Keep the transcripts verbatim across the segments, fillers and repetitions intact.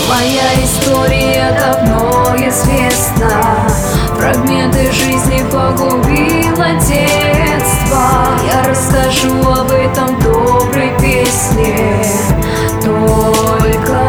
Моя история давно известна, фрагменты жизни погубило детство. Я расскажу об этом в доброй песне. Только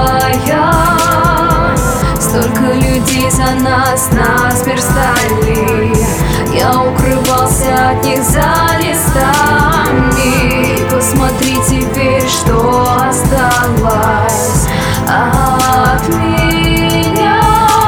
я. Столько людей за нас насмерть стали. Я укрывался от них за листами. Посмотри теперь, что осталось от меня.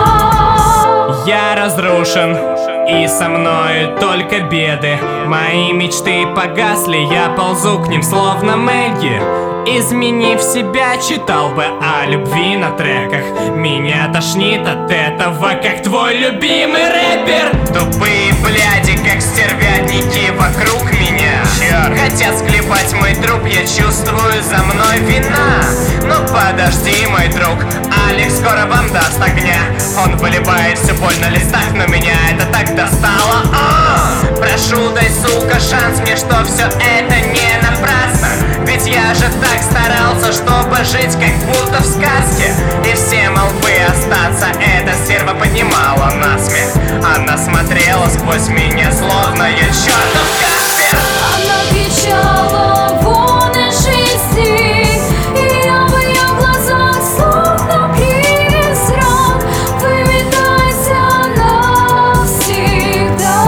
Я разрушен, и со мною только беды. Мои мечты погасли, я ползу к ним словно Мэгги. Изменив себя, читал бы о любви на треках. Меня тошнит от этого, как твой любимый рэпер. Тупые бляди, как стервятники вокруг меня. Черт. Хотят склепать мой труп, я чувствую за мной вина. Но подожди, мой друг, Алекс скоро вам даст огня. Он выливает всю боль на листах, но меня это так достало. О! Прошу, дай, сука, шанс мне, что все это не напрасно. Ведь я же так старался, чтобы жить как будто в сказке. И все молвы остаться, эта стерва поднимала насмех. Она смотрела сквозь меня, словно я чертов Каспер. Она кричала вон из жизни, и я в ее глазах словно призрак. Выметайся навсегда.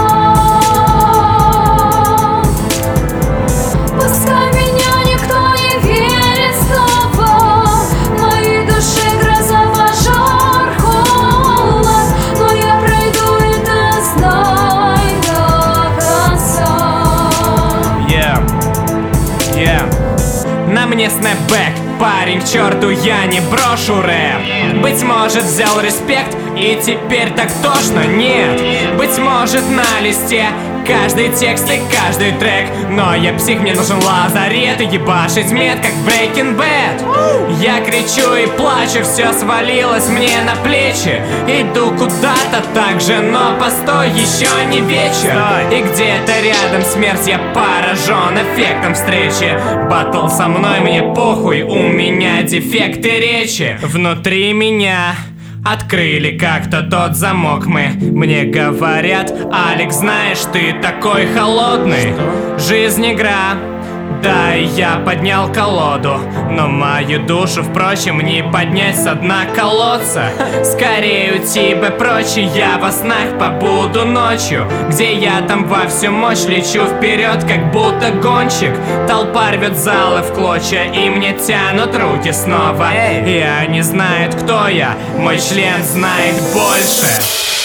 Пускай меня никто не верит снова, в моей душе гроза, пожар, холод, но я пройду это, знай, до конца. Yeah, yeah. На мне снэпбэк, парень, к черту, я не брошу рэп. Быть может, взял респект, и теперь так тошно, нет. Быть может, на листе каждый текст и каждый трек. Но я псих, мне нужен лазарет и ебашить мед, как в Breaking Bad. Я кричу и плачу, все свалилось мне на плечи. Иду куда-то так же, но постой, еще не вечер. И где-то рядом смерть, я поражен эффектом встречи. Баттл со мной, мне похуй, у меня дефекты речи. Внутри меня открыли как-то тот замок мы. Мне говорят: Алекс, знаешь, ты такой холодный. Жизнь игра, да, и я поднял колоду. Но мою душу, впрочем, не поднять со дна колодца. Скорее уйти бы прочь, и я во снах побуду ночью. Где я там во всю мощь лечу вперед, как будто гонщик. Толпа рвет залы в клочья, и мне тянут руки снова. И они знают, кто я, мой член знает больше.